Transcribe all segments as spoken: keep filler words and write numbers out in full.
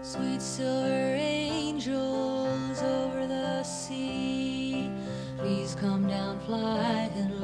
Sweet silver angels over the sea, please come down flying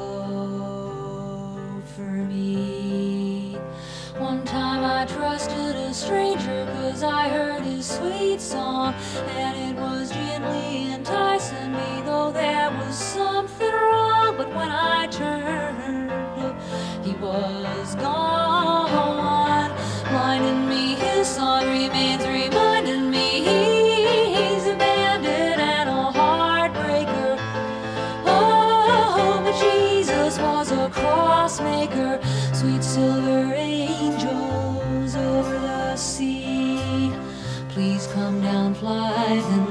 low for me. One time I trusted a stranger 'cause I heard his sweet song, and it was gently enticing me, though there was something wrong. But when I turned, he was gone, blinding me. His song remains reminding me he's a bandit and a heartbreaker. Oh, but Jesus was a cross maker. Sweet silver angels over the sea, please come down flying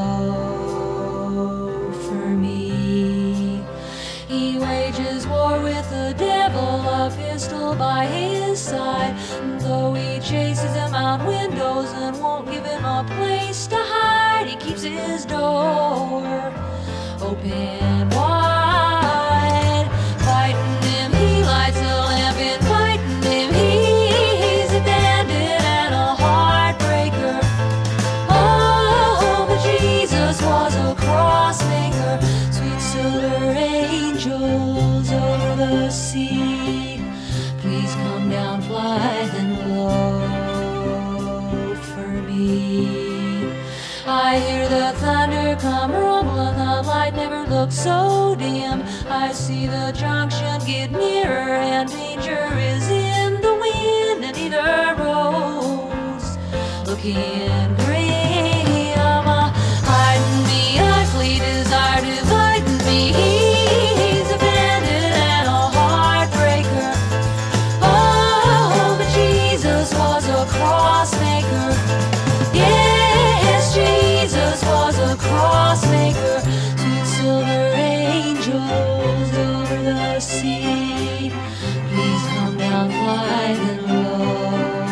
low for me. He wages war with the devil, a pistol by his side, though he chases him out windows and won't give him a place to hide. He keeps his door open wide, fighting him. He lights a lamp, inviting him. He's a bandit and a heartbreaker. Oh, but Jesus was a cross maker. Sweet silver angels over the sea, please come down flying low for me. I hear the thunder come rumbling, the light never looks so dim. I see the junction get nearer, and danger is in the wind, and either road's looking grim. Hiding me, I flee, desire dividing me. He's a bandit and a heartbreaker. Oh, but Jesus was a cross maker. Yes, Jesus was a cross maker. Sweet silver angels over the sea, please come down flying low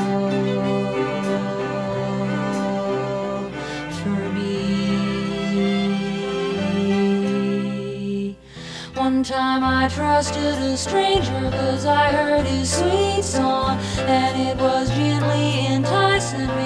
for me. One time I trusted a stranger 'cause I heard his sweet song, and it was gently enticing me,